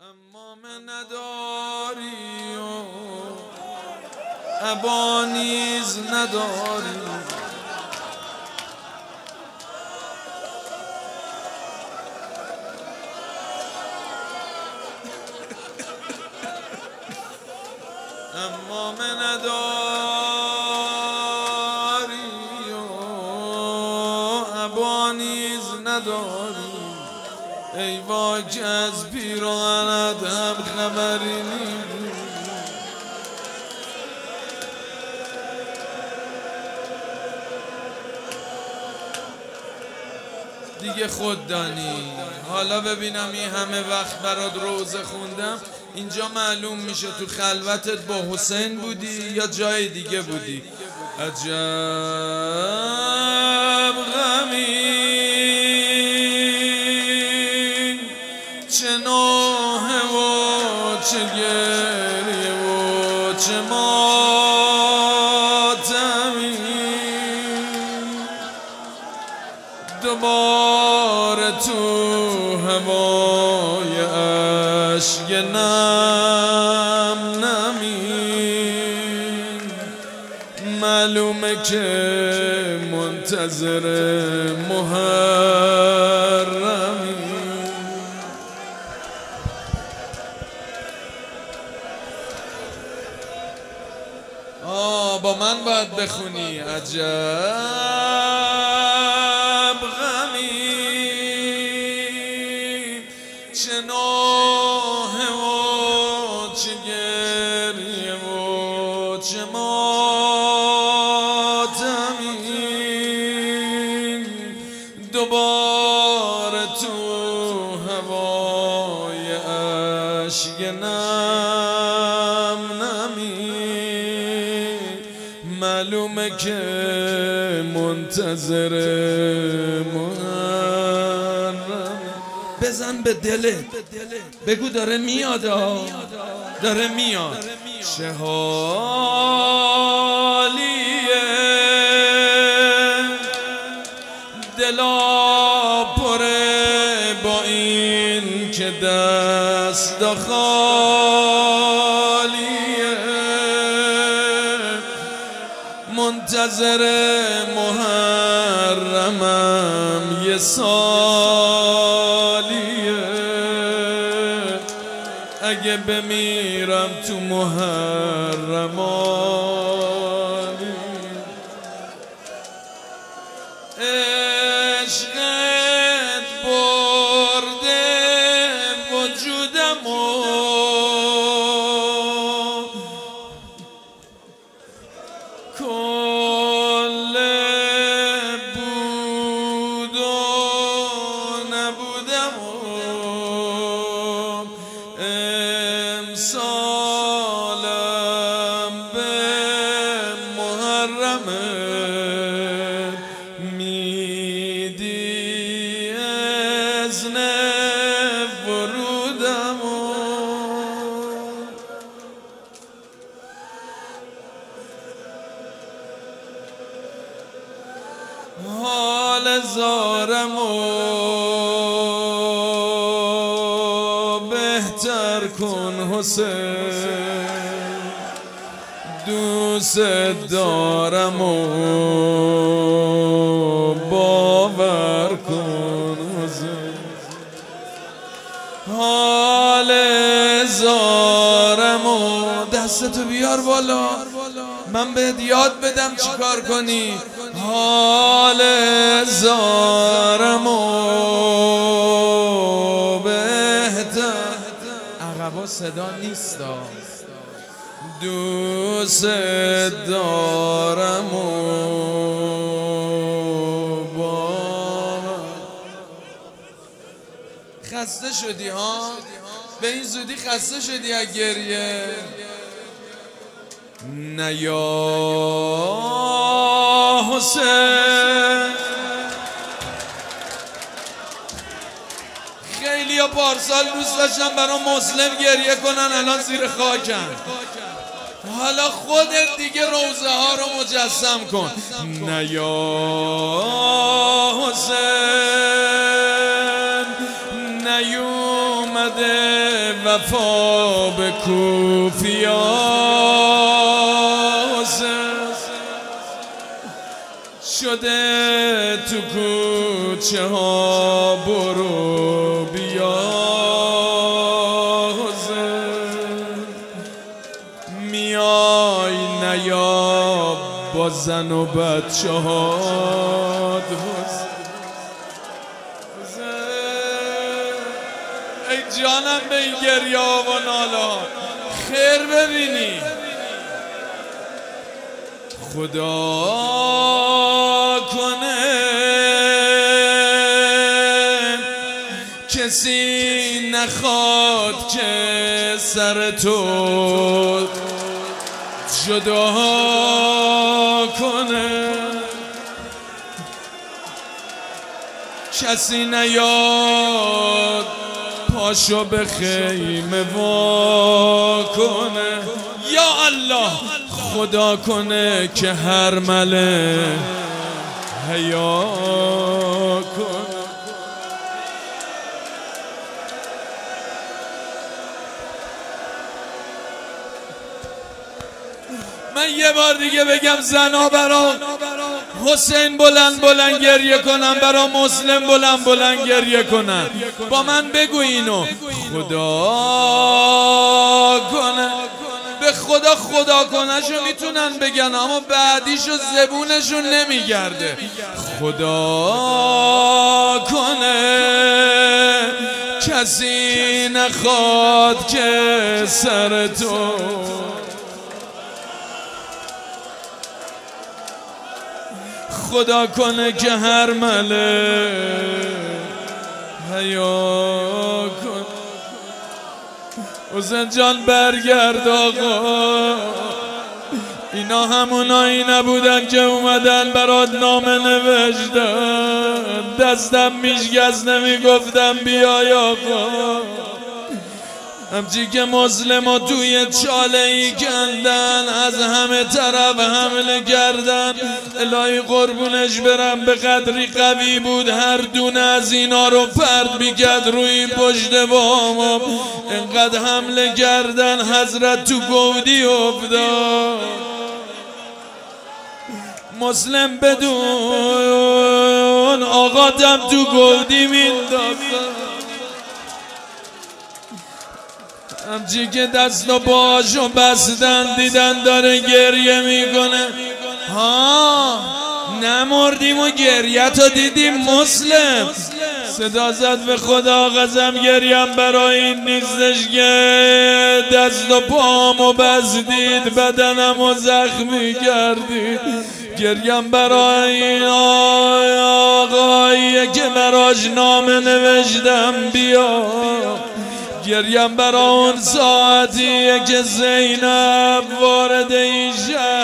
امام نداری و ابا نیز نداری، امام نداری و ابا نیز نداری. ای وای که از پیراهنت هم خبری نیست. دیگه خود دانی. حالا ببینم این همه وقت برات روزه خوندم، اینجا معلوم میشه تو خلوتت با حسین بودی یا جای دیگه بودی. عجب غمی چه نوحه و چه گریه و چه ماتمی، دوباره تو هوای اشک نم نمی. معلومه که منتظر محرمی. با من باید بخونی. عجب غمی چه نوحه و چه گریه و چه ماتمی، دوباره تو هوای اشک نم نمی. معلومه که منتظر محرم. بزن به دلت، بگو داره میاد، داره میاد. چه حالیه دلا پره با این که دست خالیه، منتظر محرمم یه سالیه. اگه بمیرم تو محرمانی، عشقت برده وجودمو، کل بود و نبودم و امسالم به محرمه میدی اذن ورودم و حال زارم و بهتر کن حسین، دوست دارم و باور کن حسین. حال زارم و دستتو بیار بالا من بهت یاد بدم چی کار کنی. حال زارم و بهتر، عقبا صدا نیست، دوست دارم و خسته شدی ها؟ به این زودی خسته شدی از گریه؟ نه یا حسین. خیلی ها پارسال دوست داشتن برای مسلم گریه کنن، الان زیر خاکن. حالا خودت دیگه روزه ها رو مجسم کن. نه یا حسین نیوم اومده وفا به کوفیاز شده تو کوچه ها برو بیاز میای نیا با زن و بچه ها ای جانم به این گریه و نالا خیر ببینی خدا کنه کسی نخواد که سر تو جدا کنه کسی نیاد پاشو به خیمه وا کنه یا الله خدا کنه که هر مله حیا کنه من یه بار دیگه بگم زنا برا حسین بلند بلند گریه کنن برا مسلم بلند بلند گریه کنن با من بگو اینو خدا کنه به خدا خدا کنهشو میتونن بگن اما بعدیشو زبونشون نمیگرده خدا کنه کسی نخواد که سر تو خدا کنه که هر مله حیا کن حسین جان برگرد آقا اینا همونایی نبودن که اومدن برات نامه نوشتن دستم میشکست نمیگفتم بیای آقا همچی که مسلمو توی چاله ای کندن از همه طرف حمله کردن الهی قربونش برم به قدری قوی بود هر دونه از اینا رو پرد میکرد روی پشت بامم انقدر حمله کردن حضرت تو گودی افتاد مسلم بدون آقاتم تو گودی مینداختن همچی که دست و پاشو بستن دیدن داره گریه میکنه ها نمردیم و گریه تو دیدیم مسلم صدا زد به خدا قسم گریم برای این نیستش که دست و پامو بستید بدنمو زخمی کردید گریم برای این آقایی که براش نامه نوشتم بیا گریم برای اون ساعتیه که زینب وارد این شهر